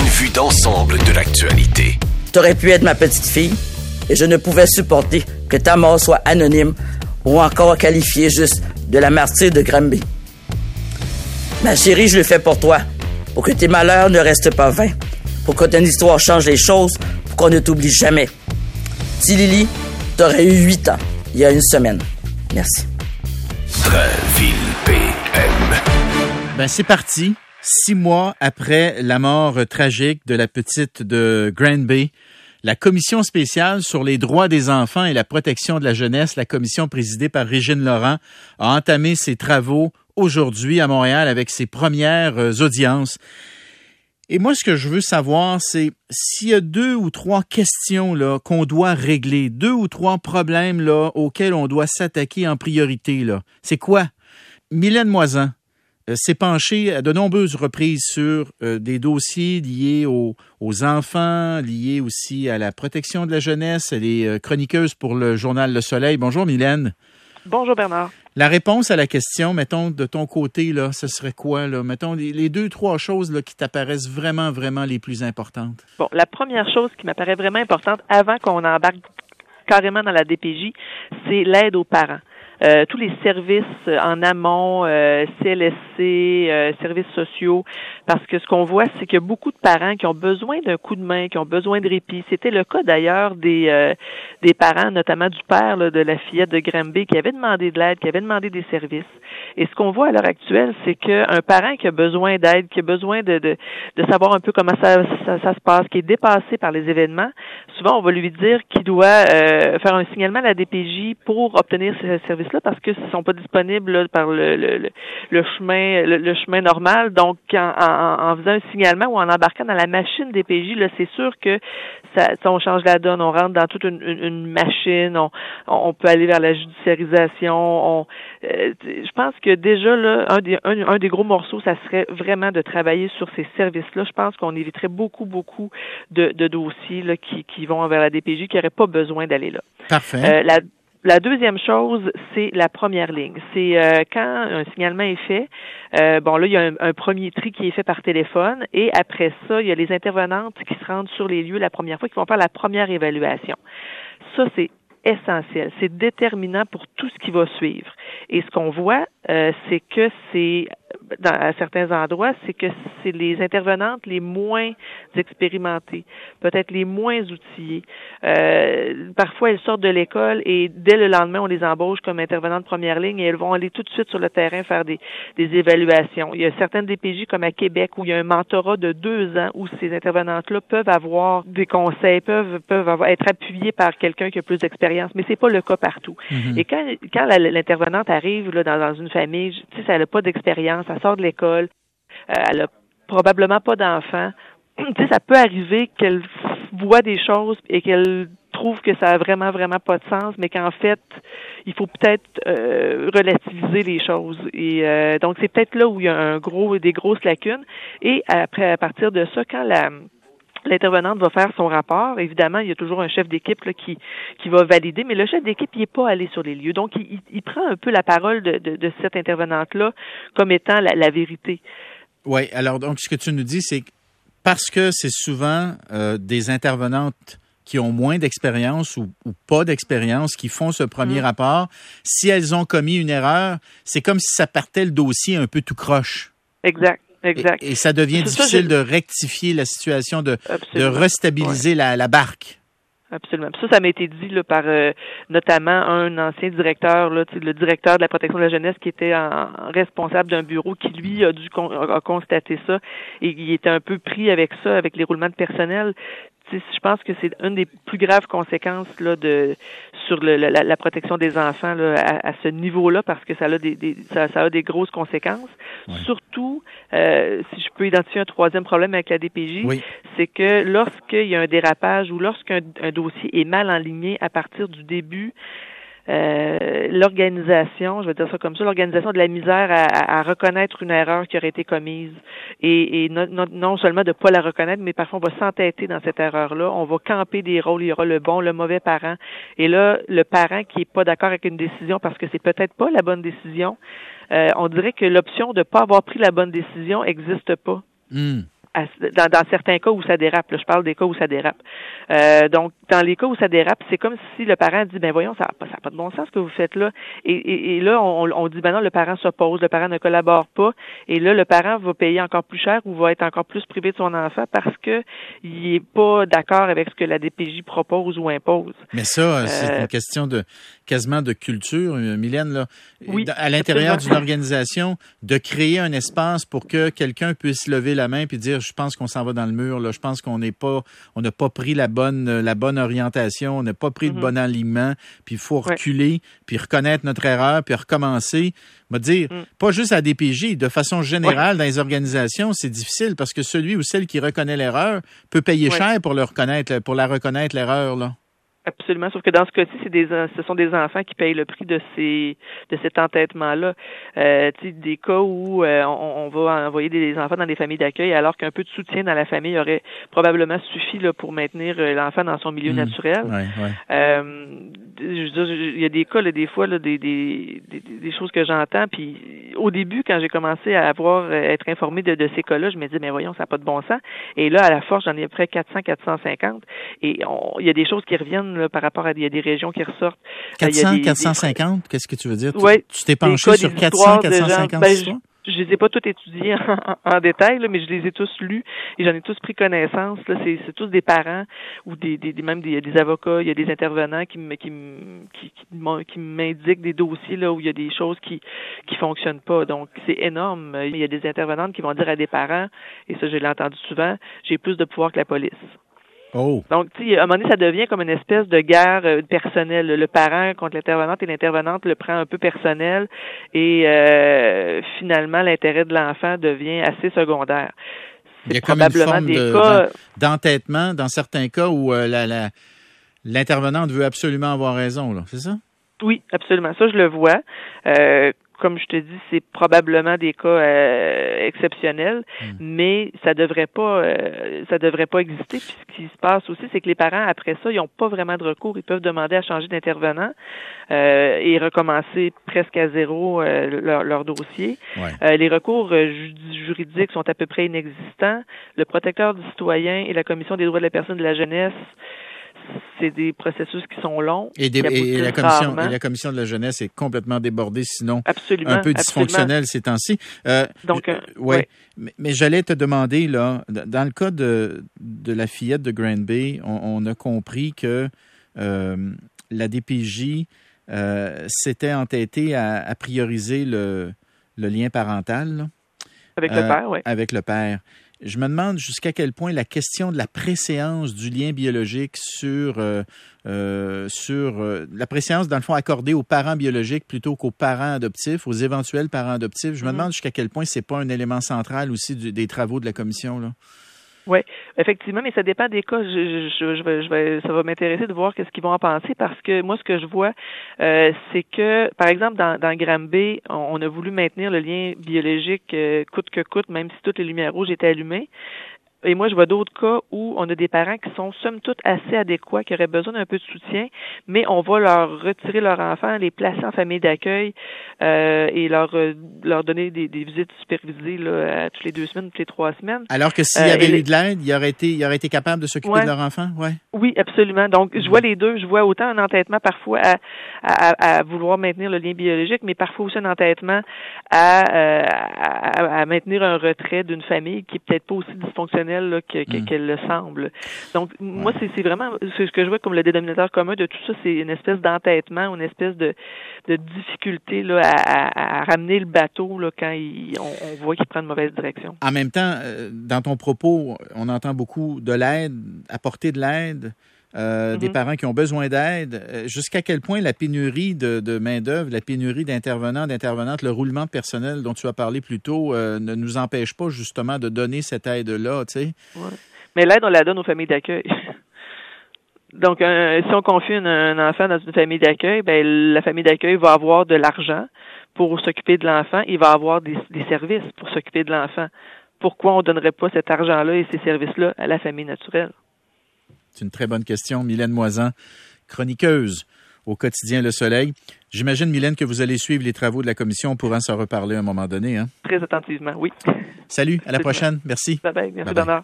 vue d'ensemble de l'actualité. T'aurais pu être ma petite fille et je ne pouvais supporter que ta mort soit anonyme ou encore qualifiée juste de la martyre de Granby. Ma chérie, je le fais pour toi, pour que tes malheurs ne restent pas vains, pour que ton histoire change les choses, pour qu'on ne t'oublie jamais. Petit Lily, t'aurais eu 8 ans, il y a une semaine. Merci. Drainville PM. C'est parti. 6 mois après la mort tragique de la petite de Granby, la commission spéciale sur les droits des enfants et la protection de la jeunesse, la commission présidée par Régine Laurent, a entamé ses travaux aujourd'hui à Montréal avec ses premières audiences. Et moi, ce que je veux savoir, c'est s'il y a 2 ou 3 questions là qu'on doit régler, 2 ou 3 problèmes là auxquels on doit s'attaquer en priorité là. C'est quoi? Mylène Moisan s'est penchée à de nombreuses reprises sur des dossiers liés aux enfants, liés aussi à la protection de la jeunesse. Elle est chroniqueuse pour le journal Le Soleil. Bonjour Mylène. Bonjour Bernard. La réponse à la question, mettons, de ton côté, là, ce serait quoi, là? Mettons, les 2-3 choses là, qui t'apparaissent vraiment, vraiment les plus importantes. Bon, la première chose qui m'apparaît vraiment importante avant qu'on embarque carrément dans la DPJ, c'est l'aide aux parents. Tous les services en amont, CLSC, services sociaux, parce que ce qu'on voit, c'est qu'il y a beaucoup de parents qui ont besoin d'un coup de main, qui ont besoin de répit. C'était le cas d'ailleurs des parents, notamment du père là, de la fillette de Granby, qui avait demandé de l'aide, qui avait demandé des services. Et ce qu'on voit à l'heure actuelle, c'est qu'un parent qui a besoin d'aide, qui a besoin de savoir un peu comment ça se passe, qui est dépassé par les événements, souvent on va lui dire qu'il doit faire un signalement à la DPJ pour obtenir ces services-là parce que ne sont pas disponibles là, par le chemin normal. Donc, en faisant un signalement ou en embarquant dans la machine DPJ, là, c'est sûr que ça on change la donne, on rentre dans toute une machine, on peut aller vers la judiciarisation. Je pense que déjà là, un des gros morceaux, ça serait vraiment de travailler sur ces services-là. Je pense qu'on éviterait beaucoup de dossiers là, qui vont vers la DPJ qui n'auraient pas besoin d'aller là. Parfait. La deuxième chose, c'est la première ligne. C'est quand un signalement est fait, là, il y a un premier tri qui est fait par téléphone et après ça, il y a les intervenantes qui se rendent sur les lieux la première fois, qui vont faire la première évaluation. Ça, c'est essentiel. C'est déterminant pour tout ce qui va suivre. Et ce qu'on voit, c'est que à certains endroits, c'est que c'est les intervenantes les moins expérimentées, peut-être les moins outillées. Parfois, elles sortent de l'école et dès le lendemain, on les embauche comme intervenantes de première ligne et elles vont aller tout de suite sur le terrain faire des évaluations. Il y a certaines DPJ comme à Québec où il y a un mentorat de 2 ans où ces intervenantes-là peuvent avoir des conseils, peuvent être appuyées par quelqu'un qui a plus d'expérience, mais c'est pas le cas partout. Mm-hmm. Et quand l'intervenante arrive là, dans une famille, tu sais, elle n'a pas d'expérience, elle sort de l'école, elle a probablement pas d'enfants. Tu sais, ça peut arriver qu'elle voit des choses et qu'elle trouve que ça a vraiment, vraiment pas de sens, mais qu'en fait, il faut peut-être relativiser les choses. Et donc, c'est peut-être là où il y a des grosses lacunes. Et après, à partir de ça, quand l'intervenante va faire son rapport. Évidemment, il y a toujours un chef d'équipe là, qui va valider, mais le chef d'équipe, il n'est pas allé sur les lieux. Donc, il prend un peu la parole de cette intervenante-là comme étant la vérité. Oui, alors donc, ce que tu nous dis, c'est que parce que c'est souvent des intervenantes qui ont moins d'expérience ou pas d'expérience qui font ce premier rapport, si elles ont commis une erreur, c'est comme si ça partait le dossier un peu tout croche. Exact. Et ça devient difficile de rectifier la situation, de restabiliser la barque. Absolument. Ça m'a été dit là, par notamment un ancien directeur, là, le directeur de la protection de la jeunesse qui était responsable d'un bureau qui, lui, a constaté ça et il était un peu pris avec ça, avec les roulements de personnel. Je pense que c'est une des plus graves conséquences là sur la protection des enfants là, à ce niveau-là parce que ça a des grosses conséquences. Oui. Surtout, si je peux identifier un troisième problème avec la DPJ, c'est que lorsqu'il y a un dérapage ou lorsqu'un dossier est mal enligné à partir du début, l'organisation, je vais dire ça comme ça, l'organisation de la misère à reconnaître une erreur qui aurait été commise et non seulement de pas la reconnaître, mais parfois on va s'entêter dans cette erreur-là, on va camper des rôles, il y aura le bon, le mauvais parent et là, le parent qui est pas d'accord avec une décision parce que c'est peut-être pas la bonne décision, on dirait que l'option de pas avoir pris la bonne décision existe pas. dans certains cas où ça dérape. Là, je parle des cas où ça dérape. Donc, dans les cas où ça dérape, c'est comme si le parent dit, ben voyons, ça n'a pas de bon sens ce que vous faites là. Et là, on dit, ben non, le parent s'oppose, le parent ne collabore pas. Et là, le parent va payer encore plus cher ou va être encore plus privé de son enfant parce que il est pas d'accord avec ce que la DPJ propose ou impose. Mais ça, c'est une question quasiment de culture, Mylène, là. Oui, à l'intérieur d'une organisation, de créer un espace pour que quelqu'un puisse lever la main puis dire, je pense qu'on s'en va dans le mur, là. Je pense qu'on n'a pas pris la bonne orientation, on n'a pas pris le bon alignement, puis il faut reculer, puis reconnaître notre erreur, puis recommencer. Me dire, pas juste à DPJ, de façon générale, dans les organisations, c'est difficile parce que celui ou celle qui reconnaît l'erreur peut payer cher pour la reconnaître, l'erreur, là. Absolument, sauf que dans ce cas-ci, ce sont des enfants qui payent le prix de cet entêtement-là. Des cas où on va envoyer des enfants dans des familles d'accueil alors qu'un peu de soutien dans la famille aurait probablement suffi là, pour maintenir l'enfant dans son milieu naturel. Je veux dire, il y a des cas, là, des fois, là, des choses que j'entends, puis au début, quand j'ai commencé à être informé de ces cas-là, je me dis, mais voyons, ça n'a pas de bon sens. Et là, à la force, j'en ai à peu près 400-450, et il y a des choses qui reviennent là, par rapport à il y a des régions qui ressortent. 400-450? Qu'est-ce que tu veux dire? Ouais, tu t'es penché sur 400-450 histoires? Je les ai pas toutes étudiées en détail, là, mais je les ai tous lus et j'en ai tous pris connaissance. Là, c'est tous des parents ou même des avocats, il y a des intervenants qui m'indiquent des dossiers là où il y a des choses qui fonctionnent pas. Donc c'est énorme. Il y a des intervenantes qui vont dire à des parents, et ça je l'ai entendu souvent, j'ai plus de pouvoir que la police. Oh. Donc, tu sais, à un moment donné, ça devient comme une espèce de guerre personnelle. Le parent contre l'intervenante et l'intervenante le prend un peu personnel et finalement, l'intérêt de l'enfant devient assez secondaire. Il y a comme une forme d'entêtement dans certains cas où l'intervenante veut absolument avoir raison, là, c'est ça? Oui, absolument. Ça, je le vois. Comme je te dis, c'est probablement des cas exceptionnels, mais ça devrait pas exister. Puis ce qui se passe aussi, c'est que les parents, après ça, ils n'ont pas vraiment de recours. Ils peuvent demander à changer d'intervenant et recommencer presque à zéro leur dossier. Ouais. Les recours juridiques sont à peu près inexistants. Le protecteur du citoyen et la Commission des droits de la personne et de la jeunesse, c'est des processus qui sont longs. Et la commission de la jeunesse est complètement débordée, sinon absolument, un peu dysfonctionnelle ces temps-ci. Mais j'allais te demander, là, dans le cas de la fillette de Granby, on a compris que la DPJ s'était entêtée à prioriser le lien parental. Là, avec le père, oui. Avec le père. Je me demande jusqu'à quel point la question de la préséance du lien biologique sur la préséance, dans le fond, accordée aux parents biologiques plutôt qu'aux parents adoptifs, aux éventuels parents adoptifs. Je me demande jusqu'à quel point c'est pas un élément central aussi des travaux de la commission, là. Oui, effectivement, mais ça dépend des cas. Ça va m'intéresser de voir qu'est-ce qu'ils vont en penser parce que moi, ce que je vois, c'est que, par exemple, dans Granby, on a voulu maintenir le lien biologique coûte que coûte, même si toutes les lumières rouges étaient allumées. Et moi, je vois d'autres cas où on a des parents qui sont somme toute assez adéquats, qui auraient besoin d'un peu de soutien, mais on va leur retirer leur enfant, les placer en famille d'accueil et leur donner des visites supervisées là, toutes les 2 semaines, toutes les 3 semaines. Alors que s'il y avait eu de l'aide, ils auraient été capables de s'occuper de leur enfant? Ouais. Oui, absolument. Donc, je vois les deux. Je vois autant un entêtement parfois à vouloir maintenir le lien biologique, mais parfois aussi un entêtement à maintenir un retrait d'une famille qui est peut-être pas aussi dysfonctionnelle là, qu'elle le semble. Donc, moi, c'est vraiment ce que je vois comme le dénominateur commun de tout ça, c'est une espèce d'entêtement, une espèce de difficulté là, à ramener le bateau là, quand on voit qu'il prend une mauvaise direction. En même temps, dans ton propos, on entend beaucoup de l'aide, apporter de l'aide, des parents qui ont besoin d'aide. Jusqu'à quel point la pénurie de main-d'œuvre, la pénurie d'intervenants, d'intervenantes, le roulement de personnel dont tu as parlé plus tôt ne nous empêche pas justement de donner cette aide-là, tu sais? Ouais. Mais l'aide, on la donne aux familles d'accueil. Donc, si on confie un enfant dans une famille d'accueil, ben la famille d'accueil va avoir de l'argent pour s'occuper de l'enfant. Il va avoir des services pour s'occuper de l'enfant. Pourquoi on ne donnerait pas cet argent-là et ces services-là à la famille naturelle? C'est une très bonne question. Mylène Moisan, chroniqueuse au quotidien Le Soleil. J'imagine, Mylène, que vous allez suivre les travaux de la commission. On pourra s'en reparler à un moment donné. Hein? Très attentivement, oui. Salut, à la prochaine. Merci. Bye-bye. Merci, Bye-bye. Bernard.